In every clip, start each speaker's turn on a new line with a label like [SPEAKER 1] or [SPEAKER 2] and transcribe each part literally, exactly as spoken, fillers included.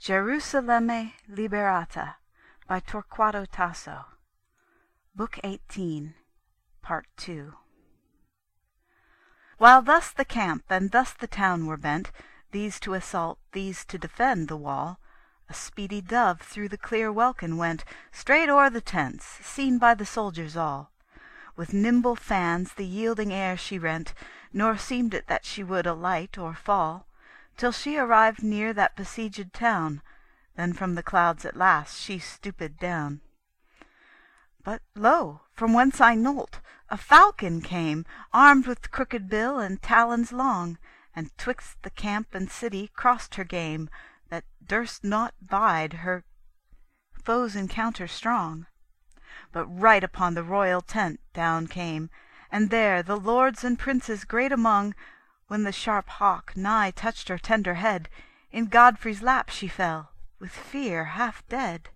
[SPEAKER 1] Gerusalemme Liberata by Torquato Tasso. Book eighteen, Part two. While thus the camp and thus the town were bent, these to assault, these to defend the wall, a speedy dove through the clear welkin went, straight o'er the tents, seen by the soldiers all. With nimble fans the yielding air she rent, nor seemed it that she would alight or fall, till she arrived near that besieged town. Then from the clouds at last she stooped down. But lo! from whence I nolt, a falcon came, armed with crooked bill and talons long, and twixt the camp and city crossed her game, that durst not bide her foe's encounter strong, but right upon the royal tent down came, and there the lords and princes great among. When the sharp hawk nigh touched her tender head, in Godfrey's lap she fell, with fear half dead.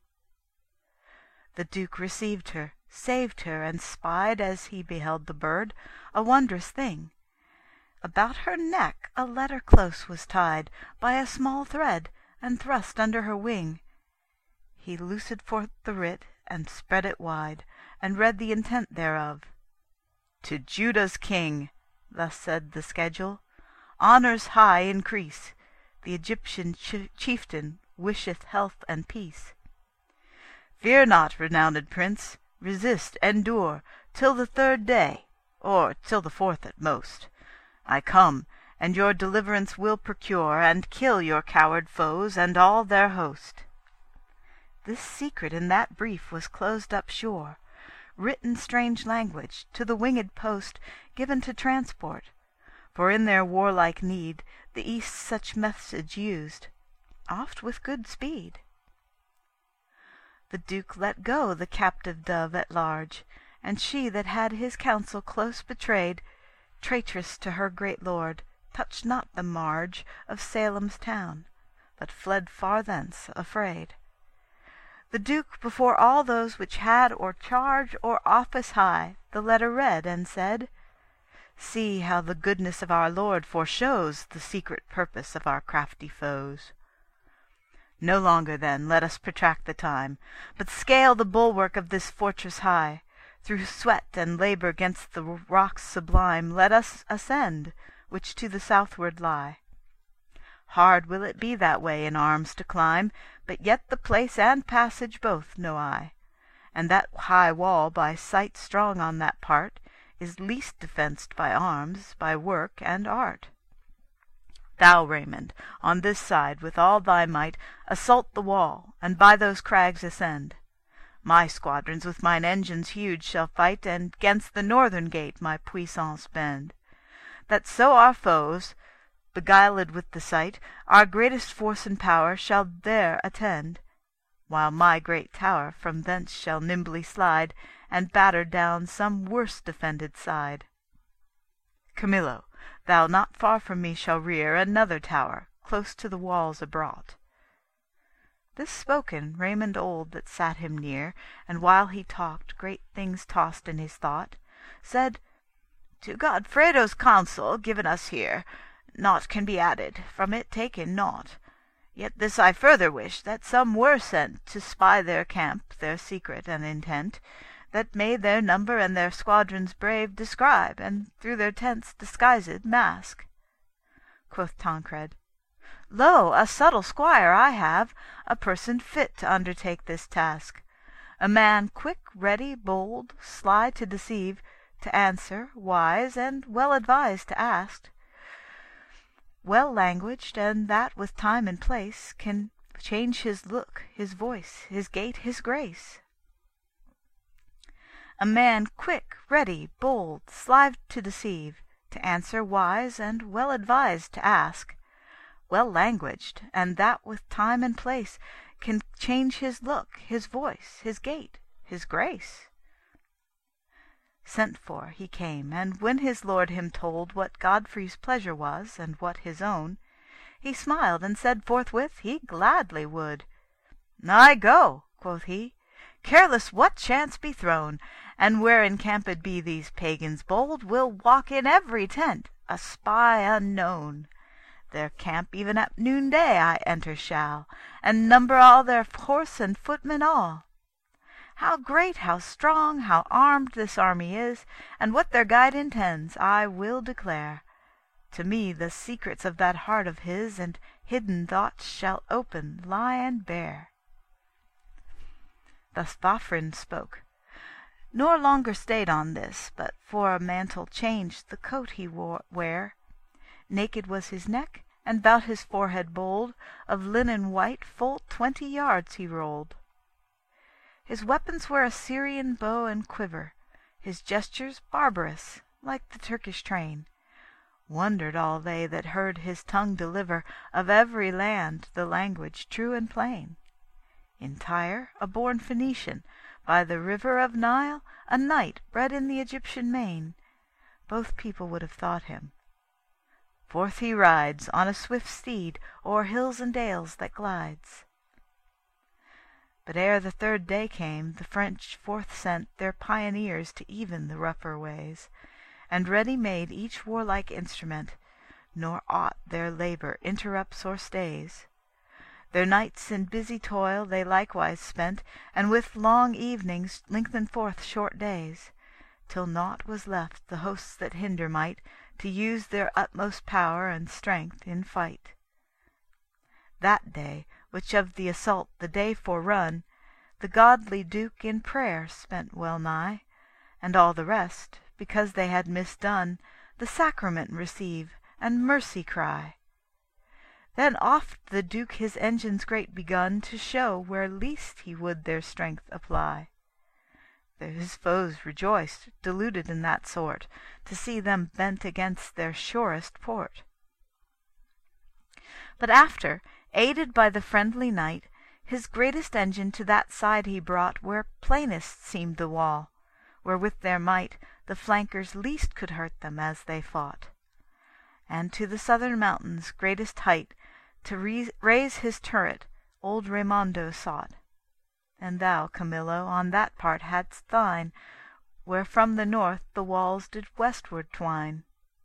[SPEAKER 1] The Duke received her, saved her, and spied, as he beheld the bird, a wondrous thing. About her neck a letter close was tied by a small thread, and thrust under her wing. He loosed forth the writ, and spread it wide, and read the intent thereof. To Judah's king, thus said the schedule, honours high increase. The Egyptian ch chieftain wisheth health and peace. Fear not, renowned prince, resist, endure, till the third day, or till the fourth at most. I come, and your deliverance will procure, and kill your coward foes and all their host. This secret in that brief was closed up sure, written strange language, to the winged post, given to transport, for in their warlike need the East such message used, oft with good speed. The Duke let go the captive dove at large, and she that had his counsel close betrayed, traitress to her great lord, touched not the marge of Salem's town, but fled far thence afraid. The Duke before all those which had or charge or office high the letter read, and said, See how the goodness of our Lord foreshows the secret purpose of our crafty foes. No longer then let us protract the time, but scale the bulwark of this fortress high. Through sweat and labour 'gainst the rocks sublime let us ascend, which to the southward lie. Hard will it be that way in arms to climb, but yet the place and passage both know I, and that high wall by sight strong on that part is least defenced by arms, by work and art. Thou, Raymond, on this side with all thy might assault the wall, and by those crags ascend. My squadrons with mine engines huge shall fight, and 'gainst the northern gate my puissance bend, that so our foes, beguiled with the sight, our greatest force and power shall there attend, while my great tower from thence shall nimbly slide, and batter down some worse defended side. Camillo, thou not far from me shall rear another tower, close to the walls abrought. This spoken, Raymond old that sat him near, and while he talked, great things tossed in his thought, said, To Godfredo's counsel given us here, naught can be added, from it taken naught. Yet this I further wish, that some were sent to spy their camp, their secret and intent, that made their number and their squadrons brave describe, and through their tents disguised mask. Quoth Tancred, Lo, a subtle squire I have, a person fit to undertake this task, a man quick, ready, bold, sly to deceive, to answer, wise, and well advised to ask, well languaged, and that with time and place can change his look, his voice, his gait, his grace. A man quick, ready, bold, sly to deceive, to answer, wise, and well advised to ask, well languaged, and that with time and place can change his look, his voice, his gait, his grace. Sent for he came, and when his lord him told what Godfrey's pleasure was, and what his own, he smiled and said forthwith he gladly would. I go, quoth he, careless what chance be thrown, and where encamped be these pagans bold, will walk in every tent, a spy unknown. Their camp even at noonday I enter shall, and number all their horse and footmen all. How great, how strong, how armed this army is, and what their guide intends, I will declare. To me the secrets of that heart of his, and hidden thoughts shall open, lie, and bare." Thus Vafthrûn spoke, nor longer stayed on this, but for a mantle changed the coat he wore wear. Naked was his neck, and 'bout his forehead bold, of linen white, full twenty yards he rolled. His weapons were a Syrian bow and quiver, his gestures barbarous, like the Turkish train. Wondered all they that heard his tongue deliver of every land the language true and plain. In Tyre, a born Phoenician, by the river of Nile, a knight bred in the Egyptian main, both people would have thought him. Forth he rides on a swift steed, o'er hills and dales that glides. But ere the third day came, the French forth sent their pioneers to even the rougher ways, and ready made each warlike instrument, nor aught their labour interrupts or stays. Their nights in busy toil they likewise spent, and with long evenings lengthened forth short days, till naught was left the hosts that hinder might to use their utmost power and strength in fight. That day, which of the assault the day forerun, the godly Duke in prayer spent well nigh, and all the rest, because they had misdone, the sacrament receive, and mercy cry. Then oft the Duke his engines great begun to show where least he would their strength apply. His foes rejoiced, deluded in that sort, to see them bent against their surest port. But after, aided by the friendly knight, his greatest engine to that side he brought where plainest seemed the wall, where with their might the flankers least could hurt them as they fought. And to the southern mountains' greatest height to raise his turret old Raimondo sought. And thou, Camillo, on that part hadst thine, where from the north the walls did westward twine.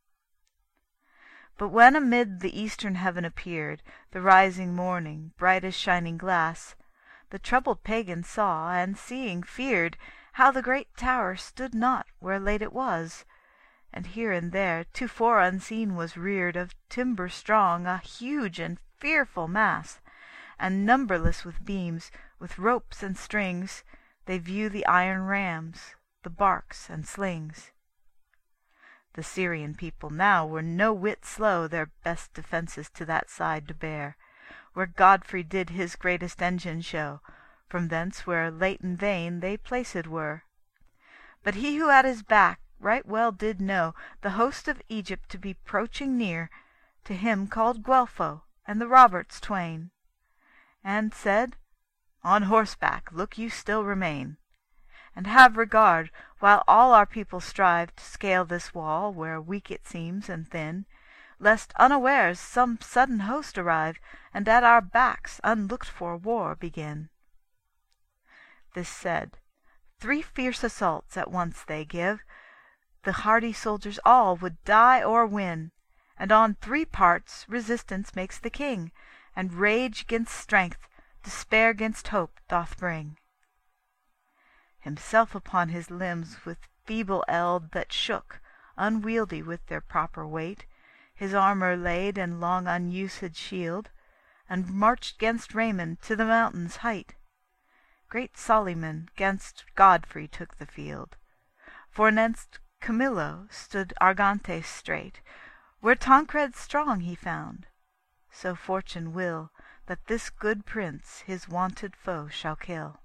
[SPEAKER 1] But when amid the eastern heaven appeared the rising morning, bright as shining glass, the troubled pagan saw, and seeing feared, how the great tower stood not where late it was, and here and there, tofore unseen, was reared of timber strong a huge and fearful mass, and numberless with beams, with ropes and strings, they view the iron rams, the barks and slings. The Syrian people now were no whit slow their best defences to that side to bear, where Godfrey did his greatest engine show, from thence where late in vain they placed were. But he who at his back right well did know the host of Egypt to be proaching near, to him called Guelpho and the Roberts twain, and said, "On horseback look you still remain, and have regard, while all our people strive to scale this wall, where weak it seems and thin, lest unawares some sudden host arrive, and at our backs unlooked-for war begin." This said, three fierce assaults at once they give. The hardy soldiers all would die or win, and on three parts resistance makes the king, and rage 'gainst strength, despair 'gainst hope doth bring. Himself upon his limbs with feeble eld that shook, unwieldy with their proper weight, his armour laid and long unused shield, and marched 'gainst Raymond to the mountain's height. Great Solyman 'gainst Godfrey took the field, for next Camillo stood Argantes straight, where Tancred strong he found. So fortune will that this good prince his wonted foe shall kill.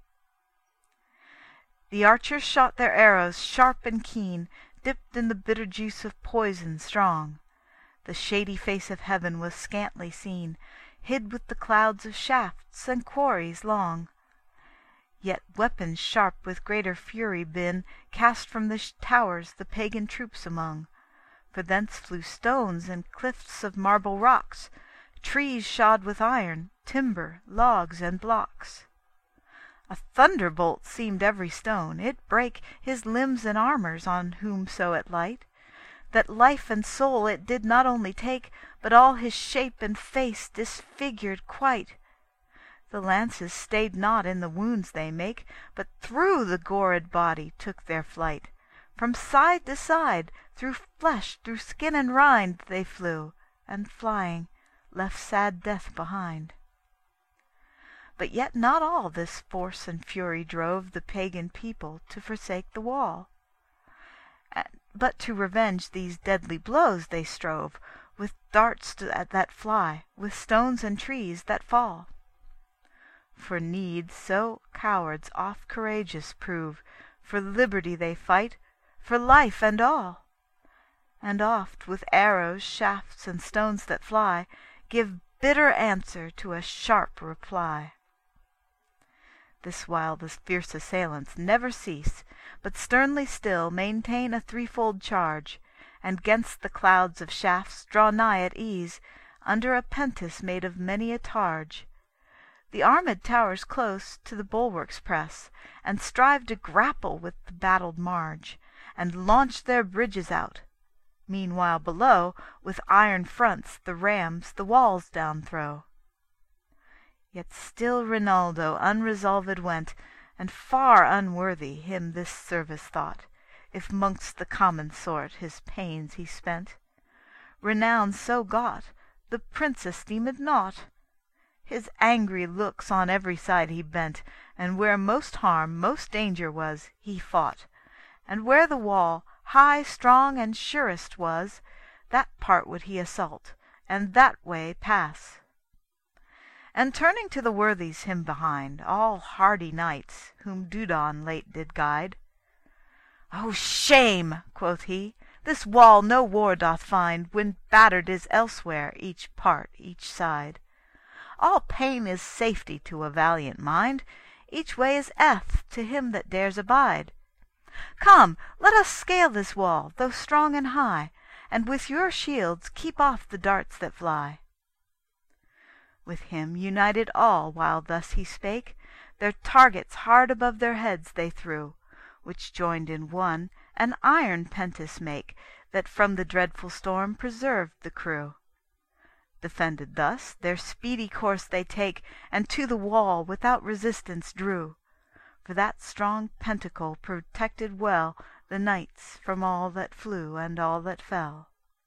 [SPEAKER 1] The archers shot their arrows sharp and keen, dipped in the bitter juice of poison strong. The shady face of heaven was scantly seen, hid with the clouds of shafts and quarries long. Yet weapons sharp with greater fury been cast from the towers the pagan troops among, for thence flew stones and cliffs of marble rocks, trees shod with iron, timber, logs, and blocks. A thunderbolt seemed every stone, it brake his limbs and armours on whomso it light. that life and soul it did not only take, but all his shape and face disfigured quite. The lances stayed not in the wounds they make, but through the gored body took their flight. From side to side, through flesh, through skin and rind, they flew, and flying, left sad death behind. But yet not all this force and fury drove the pagan people to forsake the wall. But to revenge these deadly blows they strove, with darts that fly, with stones and trees that fall. For need so cowards oft courageous prove, for liberty they fight, for life and all. And oft with arrows, shafts, and stones that fly, give bitter answer to a sharp reply. This while the fierce assailants never cease, but sternly still maintain a threefold charge, and 'gainst the clouds of shafts draw nigh at ease, under a pentise made of many a targe. The armed towers close to the bulwarks press, and strive to grapple with the battled marge, and launch their bridges out. Meanwhile below, with iron fronts, the rams the walls down throw. Yet still Rinaldo unresolved went, and far unworthy him this service thought, if 'mongst the common sort his pains he spent. Renown so got, the prince esteemed naught. His angry looks on every side he bent, and where most harm, most danger was, he fought. And where the wall, high, strong, and surest was, that part would he assault, and that way pass. And turning to the worthies him behind, all hardy knights, whom Dudon late did guide, "O shame!" quoth he, "this wall no war doth find, when battered is elsewhere each part, each side. All pain is safety to a valiant mind, each way is eath to him that dares abide. Come, let us scale this wall, though strong and high, and with your shields keep off the darts that fly." With him united all, while thus he spake, their targets hard above their heads they threw, which joined in one, an iron pentise make, that from the dreadful storm preserved the crew. Defended thus, their speedy course they take, and to the wall without resistance drew, for that strong pentacle protected well the knights from all that flew and all that fell.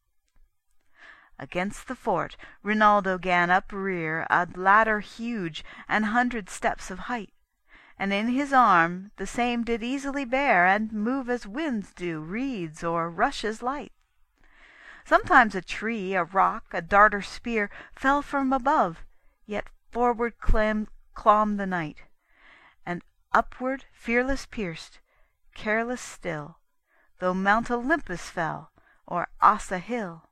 [SPEAKER 1] Against the fort Rinaldo gan uprear a ladder huge, an hundred steps of height, and in his arm the same did easily bear, and move as winds do reeds or rushes light. Sometimes a tree, a rock, a dart or spear fell from above, yet forward clomb, clomb the knight, and upward fearless pierced, careless still, though Mount Olympus fell, or Ossa hill.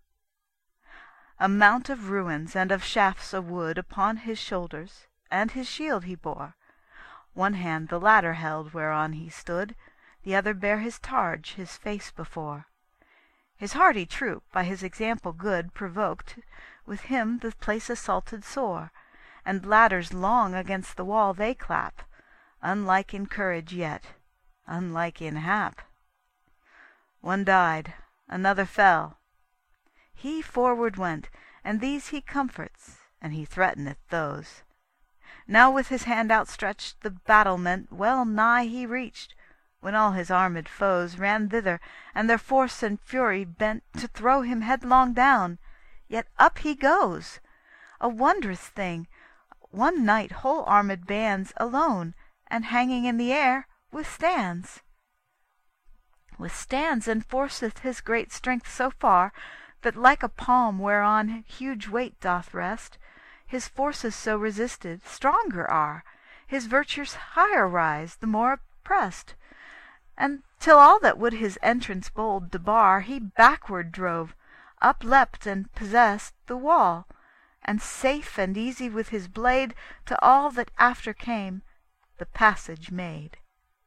[SPEAKER 1] A mount of ruins and of shafts of wood upon his shoulders, and his shield he bore. One hand the ladder held whereon he stood, the other bare his targe, his face before. His hardy troop, by his example good, provoked, with him the place assaulted sore, and ladders long against the wall they clap, unlike in courage yet, unlike in hap. One died, another fell. He forward went, and these he comforts, and he threateneth those. Now with his hand outstretched the battlement well nigh he reached, when all his armed foes ran thither, and their force and fury bent to throw him headlong down. Yet up he goes. A wondrous thing, one knight whole armed bands alone, and hanging in the air, withstands. Withstands and forceth his great strength so far, that like a palm whereon huge weight doth rest, his forces so resisted stronger are, his virtues higher rise the more oppressed, and till all that would his entrance bold debar he backward drove, upleapt and possessed the wall, and safe and easy with his blade to all that after came the passage made.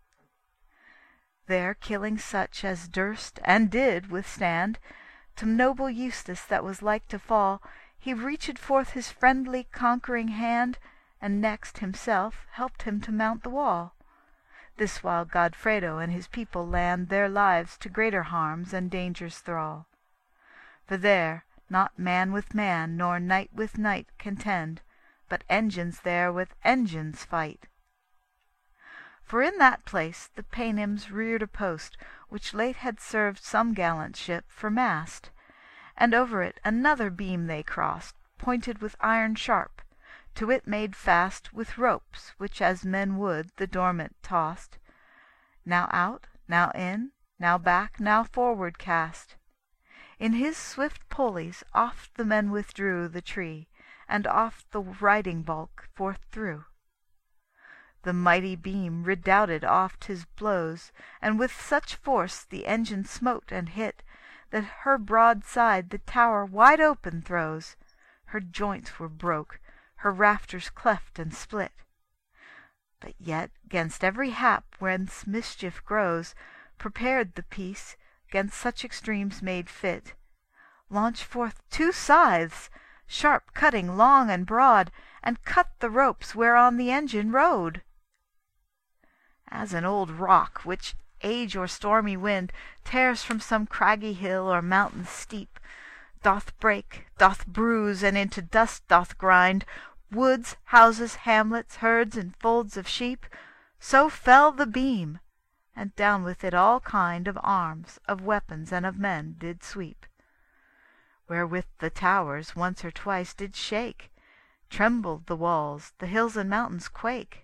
[SPEAKER 1] There killing such as durst and did withstand, to noble Eustace that was like to fall, he reached forth his friendly conquering hand, and next himself helped him to mount the wall. This while Godfredo and his people land their lives to greater harms and dangers thrall. For there not man with man, nor knight with knight contend, but engines there with engines fight. For in that place the Paynims reared a post, which late had served some gallant ship for mast, and over it another beam they crossed, pointed with iron sharp, to it made fast with ropes, which as men would the dormant tossed, now out, now in, now back, now forward cast. In his swift pulleys oft the men withdrew the tree, and oft the riding bulk forth threw. The mighty beam redoubted oft his blows, and with such force the engine smote and hit, that her broad side the tower wide open throws. Her joints were broke, her rafters cleft and split. But yet 'gainst every hap whence mischief grows, prepared the piece, 'gainst such extremes made fit, launch forth two scythes, sharp cutting long and broad, and cut the ropes whereon the engine rode. As an old rock, which age or stormy wind tears from some craggy hill or mountain steep, doth break, doth bruise, and into dust doth grind woods, houses, hamlets, herds, and folds of sheep, so fell the beam, and down with it all kind of arms, of weapons, and of men did sweep. Wherewith the towers once or twice did shake, trembled the walls, the hills and mountains quake.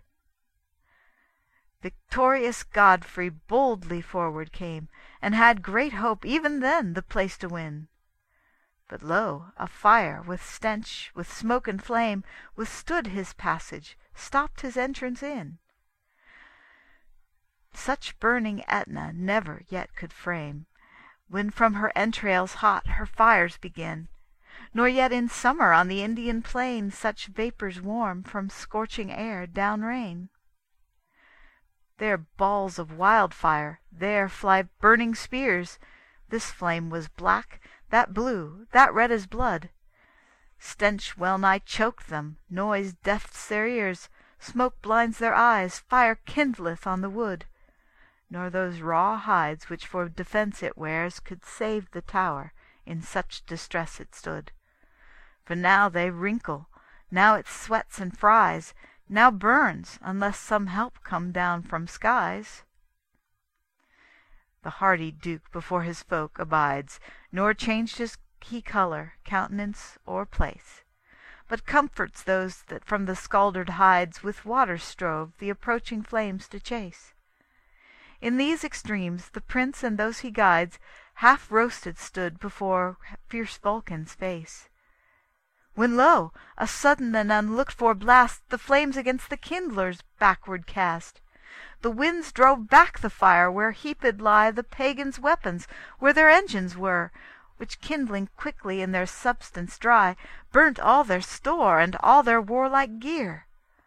[SPEAKER 1] Victorious Godfrey boldly forward came, and had great hope even then the place to win. But lo, a fire, with stench, with smoke and flame, withstood his passage, stopped his entrance in. Such burning Aetna never yet could frame, when from her entrails hot her fires begin, nor yet in summer on the Indian plain such vapours warm from scorching air down rain. There balls of wildfire, there fly burning spears, this flame was black, that blue, that red as blood. Stench well nigh choked them, noise deafs their ears, smoke blinds their eyes, fire kindleth on the wood. Nor those raw hides which for defence it wears could save the tower, in such distress it stood. For now they wrinkle, now it sweats and fries, now burns, unless some help come down from skies. The hardy Duke before his folk abides, nor changed his he colour, countenance, or place, but comforts those that from the scalded hides with water strove the approaching flames to chase. In these extremes the prince and those he guides half roasted stood before fierce Vulcan's face. When lo! a sudden and unlooked for blast the flames against the kindlers backward cast. The winds drove back the fire where heaped lie the pagans' weapons, where their engines were, which kindling quickly in their substance dry, burnt all their store and all their warlike gear.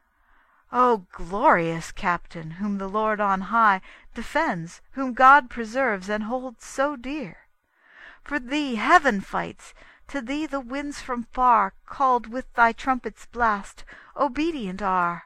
[SPEAKER 1] O glorious Captain, whom the Lord on high defends, whom God preserves and holds so dear! For thee heaven fights, to thee the winds from far, called with thy trumpet's blast, obedient are.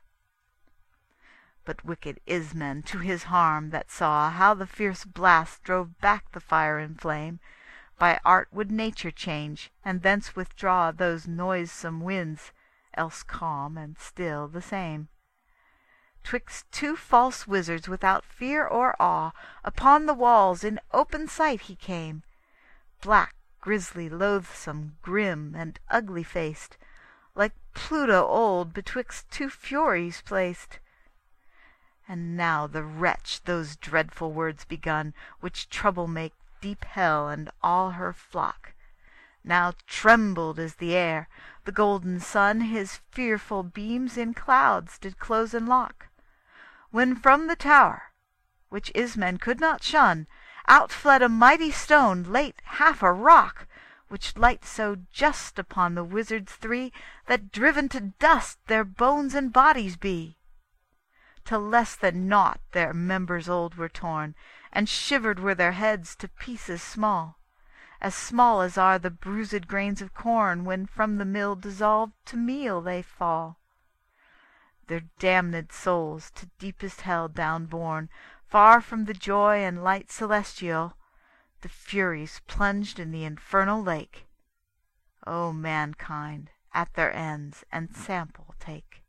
[SPEAKER 1] But wicked Ismen to his harm that saw how the fierce blast drove back the fire and flame, by art would nature change, and thence withdraw those noisome winds, else calm and still the same. 'Twixt two false wizards without fear or awe, upon the walls in open sight he came, black, grisly, loathsome, grim, and ugly-faced, like Pluto old betwixt two Furies placed. And now the wretch those dreadful words begun, which trouble make deep hell and all her flock. Now trembled is the air, the golden sun his fearful beams in clouds did close and lock. When from the tower, which Ismen could not shun, out fled a mighty stone, late half a rock, which light so just upon the wizards three, that driven to dust their bones and bodies be. To less than naught their members old were torn, and shivered were their heads to pieces small, as small as are the bruised grains of corn, when from the mill dissolved to meal they fall. their damned souls to deepest hell downborne, far from the joy and light celestial, the Furies plunged in the infernal lake. O mankind, at their ends ensample take.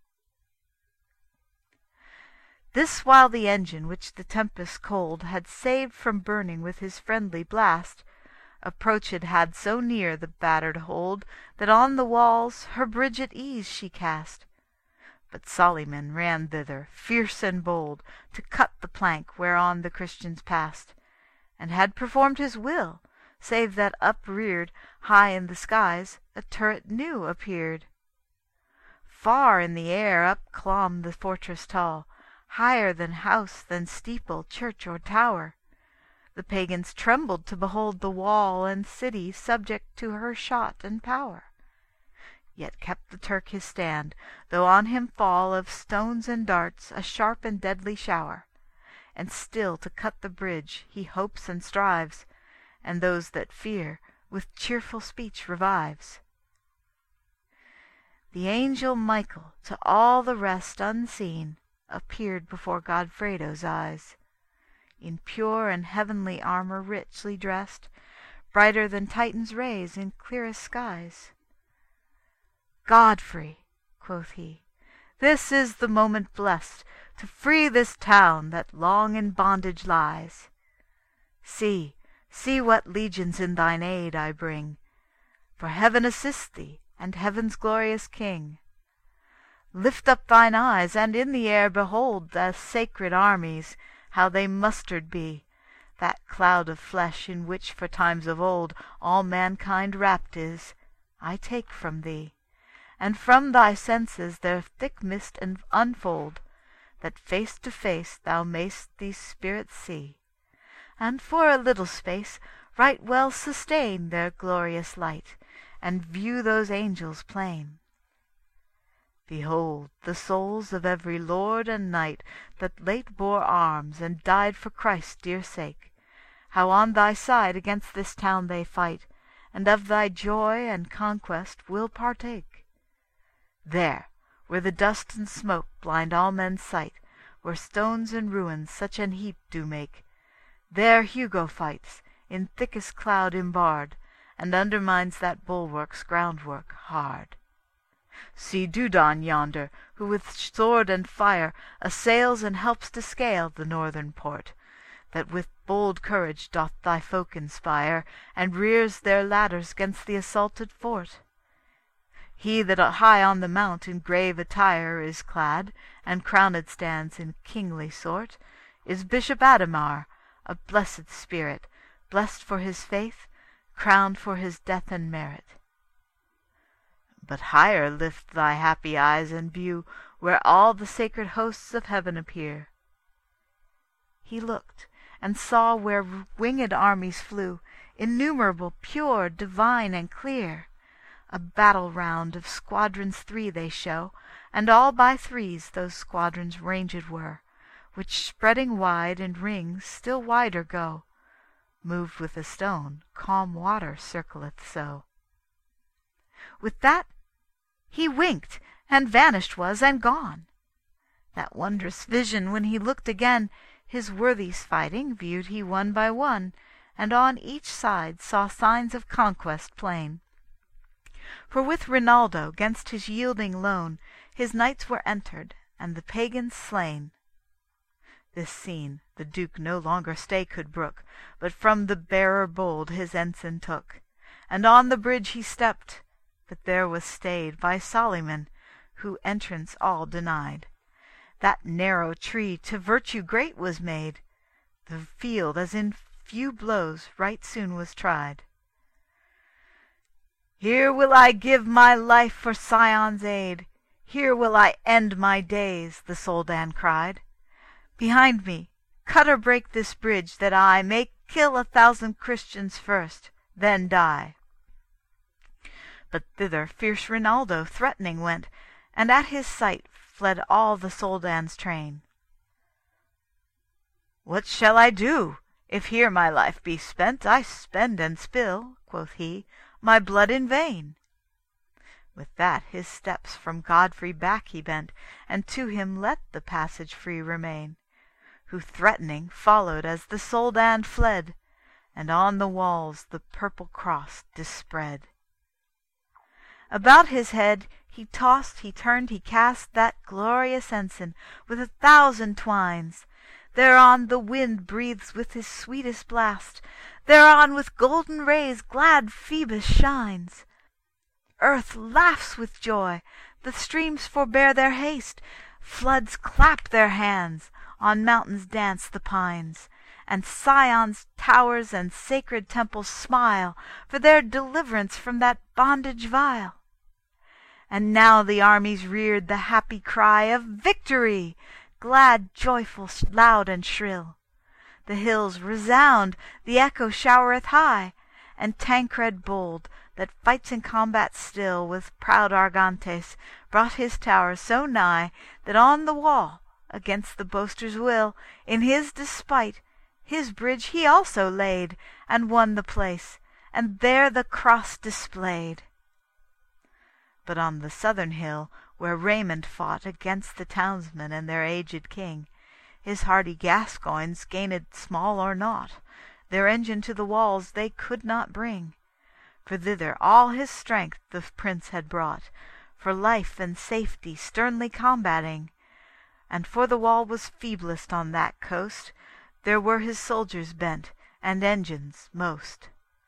[SPEAKER 1] This while the engine, which the tempest cold had saved from burning with his friendly blast, approached had so near the battered hold, that on the walls her bridge at ease she cast. But Solyman ran thither, fierce and bold, to cut the plank whereon the Christians passed, and had performed his will, save that upreared high in the skies a turret new appeared. Far in the air up clomb the fortress tall, higher than house, than steeple, church, or tower. The pagans trembled to behold the wall and city subject to her shot and power. Yet kept the Turk his stand, though on him fall of stones and darts a sharp and deadly shower. And still to cut the bridge he hopes and strives, and those that fear with cheerful speech revives. The angel Michael, to all the rest unseen, appeared before Godfredo's eyes, in pure and heavenly armour richly dressed, brighter than Titan's rays in clearest skies. "Godfrey," quoth he, "this is the moment blest to free this town that long in bondage lies. See, see what legions in thine aid I bring, for heaven assists thee, and heaven's glorious King. Lift up thine eyes, and in the air behold the sacred armies, how they mustered be, that cloud of flesh in which for times of old all mankind wrapped is, I take from thee, and from thy senses their thick mist unfold, that face to face thou mayst these spirits see, and for a little space right well sustain their glorious light, and view those angels plain. Behold the souls of every lord and knight that late bore arms and died for Christ's dear sake, how on thy side against this town they fight, and of thy joy and conquest will partake. There, where the dust and smoke blind all men's sight, where stones and ruins such an heap do make, there Hugo fights, in thickest cloud imbarred, and undermines that bulwark's groundwork hard. See Dudon yonder, who with sword and fire assails and helps to scale the northern port, that with bold courage doth thy folk inspire, and rears their ladders 'gainst the assaulted fort. He that high on the mount in grave attire is clad, and crowned stands in kingly sort, is Bishop Adhemar, a blessed spirit, blessed for his faith, crowned for his death and merit. But higher lift thy happy eyes and view, where all the sacred hosts of heaven appear. He looked, and saw where winged armies flew, innumerable, pure, divine, and clear. A battle round of squadrons three they show, and all by threes those squadrons ranged were, which spreading wide in rings still wider go, moved with a stone, calm water circleth so. With that he winked, and vanished was, and gone. That wondrous vision when he looked again, his worthies fighting viewed he one by one, and on each side saw signs of conquest plain. For with Rinaldo 'gainst his yielding loan, his knights were entered, and the pagans slain. This scene the Duke no longer stay could brook, but from the bearer bold his ensign took, and on the bridge he stepped, but there was stayed by Solyman, who entrance all denied. That narrow tree to virtue great was made, the field as in few blows right soon was tried. Here will I give my life for Sion's aid, here will I end my days, the Soldan cried. Behind me, cut or break this bridge, that I may kill a thousand Christians first, then die. But thither fierce Rinaldo threatening went, and at his sight fled all the Soldan's train. What shall I do? If here my life be spent, I spend and spill, quoth he, my blood in vain. With that his steps from Godfrey back he bent, And to him let the passage free remain, Who threatening followed as the Soldan fled, And on the walls the purple cross dispread. About his head he tossed, he turned, he cast That glorious ensign with a thousand twines. Thereon the wind breathes with his sweetest blast, Thereon with golden rays glad Phoebus shines. Earth laughs with joy, the streams forbear their haste, Floods clap their hands, on mountains dance the pines, And Sion's towers and sacred temples smile For their deliverance from that bondage vile. And now the armies reared the happy cry Of victory, glad, joyful, loud and shrill. The hills resound, the echo showereth high, And Tancred bold, that fights in combat still With proud Argantes, brought his tower so nigh That on the wall, against the boaster's will, In his despite, his bridge he also laid, And won the place, and there the cross displayed. But on the southern hill, where Raymond fought Against the townsmen and their aged king, His hardy Gascoigns gained small or naught, Their engine to the walls they could not bring. For thither all his strength the prince had brought, For life and safety sternly combating. And for the wall was feeblest on that coast, There were his soldiers bent, and engines most.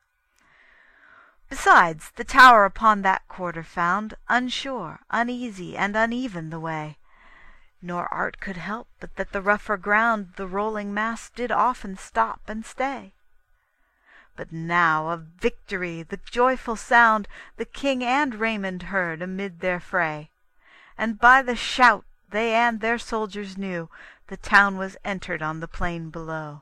[SPEAKER 1] Besides, the tower upon that quarter found Unsure, uneasy, and uneven the way, Nor art could help but that the rougher ground The rolling mass did often stop and stay. But now of victory the joyful sound The king and Raymond heard amid their fray, And by the shout they and their soldiers knew The town was entered on the plain below.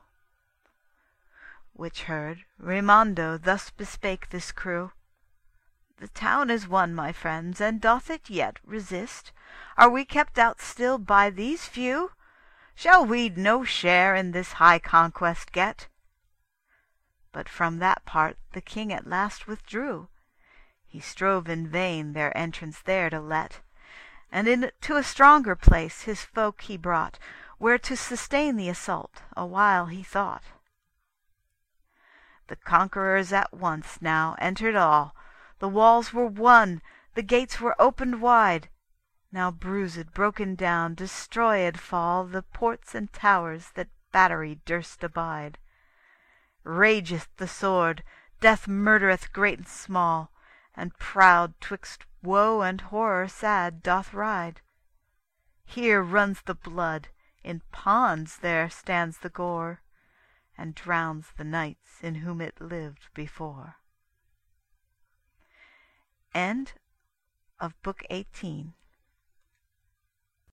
[SPEAKER 1] Which heard, Raimondo thus bespake this crew: "The town is won, my friends, and doth it yet resist? Are we kept out still by these few? Shall we no share in this high conquest get?" But from that part the king at last withdrew. He strove in vain their entrance there to let, And into a stronger place his folk he brought, Where to sustain the assault a while he thought. The conquerors at once now entered all, The walls were won, the gates were opened wide. Now bruised, broken down, destroyed fall The ports and towers that battery durst abide. Rageth the sword, death murdereth great and small, And proud 'twixt woe and horror sad doth ride. Here runs the blood, in ponds there stands the gore, And drowns the knights in whom it lived before. End of Book eighteen.